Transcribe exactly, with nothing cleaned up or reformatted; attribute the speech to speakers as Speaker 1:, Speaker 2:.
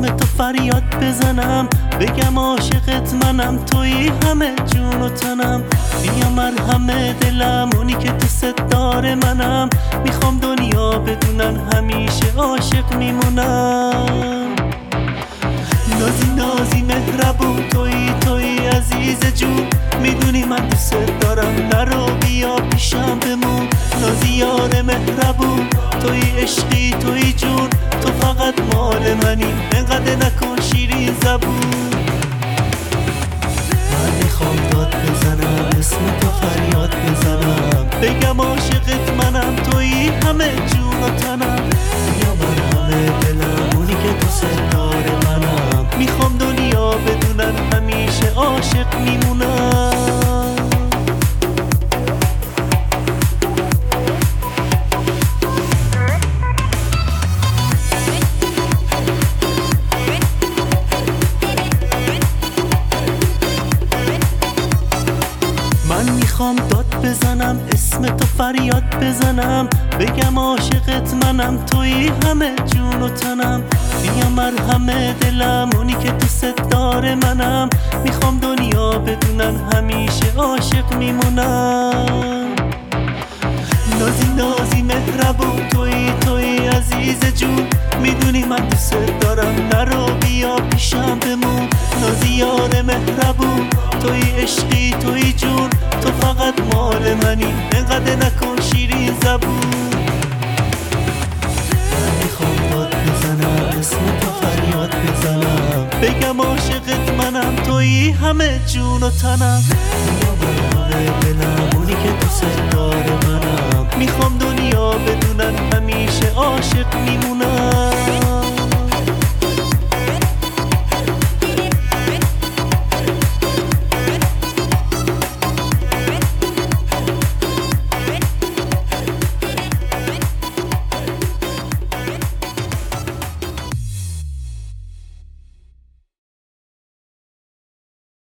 Speaker 1: تو فریاد بزنم، بگم عاشقت منم، تویی همه جون و تنم. بیا مرهم دلم، اونی که دوست داره منم. میخوام دنیا بدونن همیشه عاشق میمونم. نازی نازی مهربون، تویی تویی عزیز جون. میدونی من دوست دارم، نرو بیا پیشم بمون. نازی یار مهربون، تویی عشقی تویی جون. تو فقط مال منی، انقدر نکن شیرین زبون. من میخوام داد بزنم، اسم تو فریاد بزنم، بگم عاشقت منم، تویی همه جون و تنم. یا من همه دلم، اونی که دوست داره منم. میخوام دنیا بدونن همیشه عاشق میمونم. من میخوام داد بزنم، اسم تو فریاد بزنم، بگم عاشقت منم، تویی همه جون و تنم. بیا مرهم دلم، اونی که دوست داره منم. میخوام دنیا بدونن همیشه عاشق میمونم. نازی نازی مهربون، تویی تویی عزیز جون. میدونی من دوست دارم، نرو بیا پیشم بمون. نازی یار مهربون، تویی عشقی تویی جون. تو فقط مال منی، انقدر نکن شیرین زبون. من میخوام داد بزنم، اسم تو فریاد بزنم، بگم عاشقت منم، تویی همه جون و تنم. یا مرهم دلم، اونی که دوست داره منم. میخوام دنیا بدونن همیشه عاشق میمونم.